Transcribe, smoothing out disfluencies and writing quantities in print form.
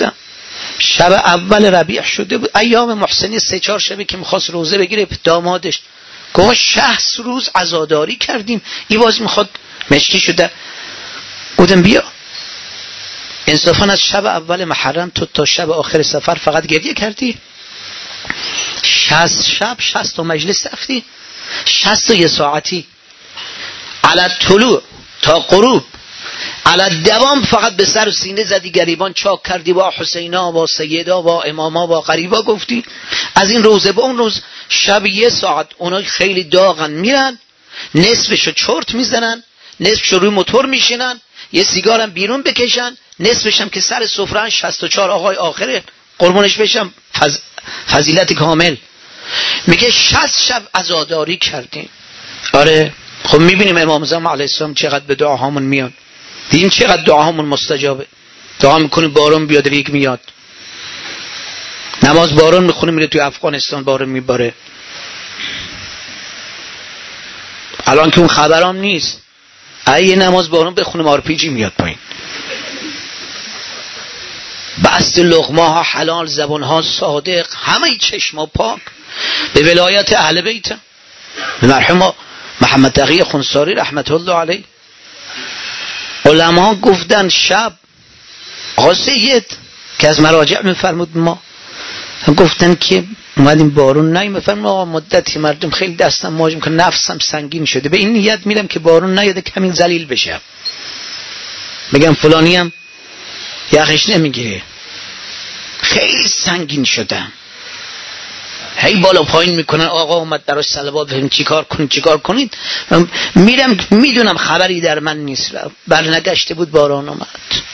گفتم شب اول ربیع شده بود، ایام محسنی 3-4 شبه که میخواست روزه بگیره دامادش گفت 60 روز عزاداری کردیم، این باز میخواد مشکی شده. گفتم بیا انصافا از شب اول محرم تو تا شب آخر سفر فقط گریه کردی؟ 60 شب 60 مجلس رفتی، 61 ساعتی على طلوع تا غروب على دوام فقط به سر و سینه زدی، گریبان چاک کردی، با حسینا با سیدا با اماما با غریبا گفتی. از این روزه به اون روز شب 1 ساعت اونا خیلی داغن میرن، نصفشو چرت میزنن، نصفشو روی موتور میشینن، یه سیگارم بیرون بکشن، نصفشم که سر سفره 64 آقای آخره قربونش بشم فضیلت کامل. میگه 60 شب عزاداری کردیم. آره خب میبینیم امام زمان علیه السلام چقدر به دعاهامون میاد، دیدیم چقدر دعاهامون مستجابه. دعا میکنیم بارون بیاد ریگ میاد، نماز بارون میخونیم میره توی افغانستان بارون میباره. الان که اون خبرام نیست، یه نماز بارون بخونیم آرپیجی میاد پایین. بست لقمه ها حلال، زبان ها صادق، همه چشم پاک به ولایت اهل بیت مرحوم محمد تقی خنساری رحمت الله علیه. علما گفتن شب آقا سید که از مراجع میفرمود ما گفتن که اومدیم بارون نیم، میفرمود آقا مدتی مردم خیلی دستم ماجم که نفسم سنگین شده، به این نیت میرم که بارون نیاده کمی ذلیل بشم، میگم فلانی هم یخش نمیگیره خیلی سنگین شدم، هی بالا پایین میکنن آقا اومد براش صلوات بهم چیکار کنید. میرم میدونم خبری در من نیست، برنگشته بود باران اومد.